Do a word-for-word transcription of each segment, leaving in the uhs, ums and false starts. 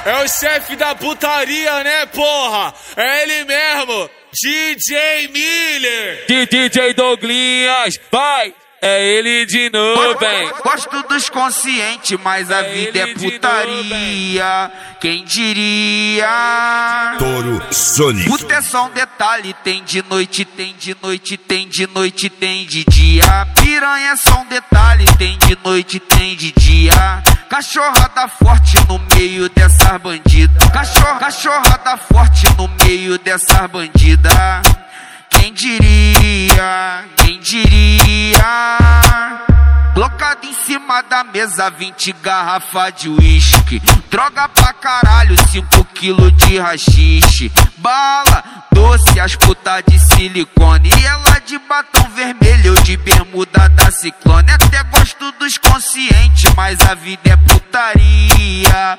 é o chefe da putaria, né, porra? É ele mesmo, D J Miller. D J Douglinhas, vai! É ele de novo, hein? Gosto dos conscientes, mas a É vida é ele de putaria. Quem diria? Touro Sônico. Puta é só um detalhe, tem de noite, tem de noite, tem de noite, tem de dia. Piranha é só um detalhe, tem de noite, tem de dia. Cachorrada forte no meio dessas bandidas. Cachorra, cachorrada forte no meio dessas bandidas. Quem diria? Quem diria? Colocado em cima da mesa, vinte garrafas de uísque. Droga pra caralho, cinco quilos de rachixe. Bala, doce, as putas de silicone. E ela de batom vermelho, eu de bermuda da Ciclone. Até gosto dos conscientes, mas a vida é putaria.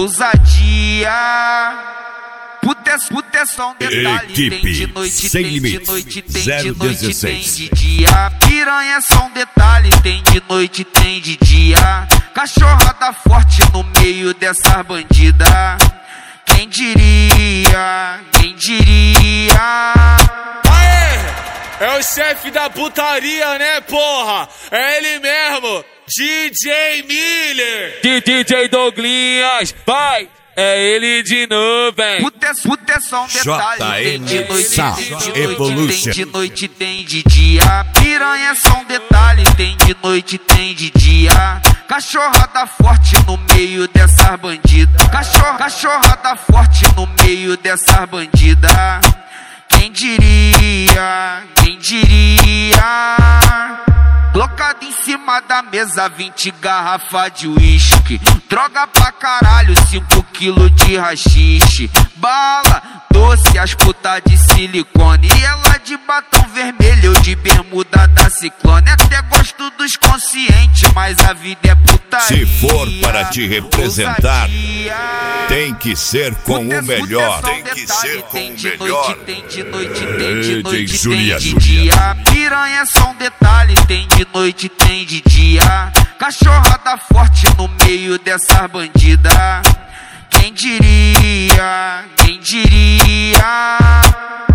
Ousadia. Puta, puta é só um detalhe, Equipe tem de noite, sem tem limites, de noite, tem zero de noite, dezesseis. tem de dia. Piranha é só um detalhe, tem de noite, tem de dia. Cachorrada forte no meio dessas bandidas. Quem diria? Quem diria? Aê! É o chefe da putaria, né, porra? É ele mesmo, D J Miller. D J Douglinhas, vai! É ele de novo, hein? Puta é, puta é só um detalhe, tem de noite, Sound tem de noite, Evolution. tem de noite, tem de dia. Piranha é só um detalhe, tem de noite, tem de dia. Cachorrada forte no meio dessas bandidas. Cachorra, cachorrada forte no meio dessas bandidas. Quem diria? Quem diria? Colocado em cima da mesa, vinte garrafas de uísque. Droga pra caralho, cinco quilos de rachixe. Bala, doce, as putas de silicone. E ela de batom vermelho, eu de bermuda da Ciclone. Até gosto dos conscientes, mas a vida é putaria. Se for para te representar, Ousadia. tem que ser com Puta é- o melhor. puta é só um Tem que detalhe, ser com tem o de melhor. noite, tem de noite, tem de Ei, noite, tem tem Julia, de Julia. dia. Piranha é só um detalhe, tem de noite, tem de dia. Cachorrada forte no meio dessas bandidas. Quem diria? Quem diria?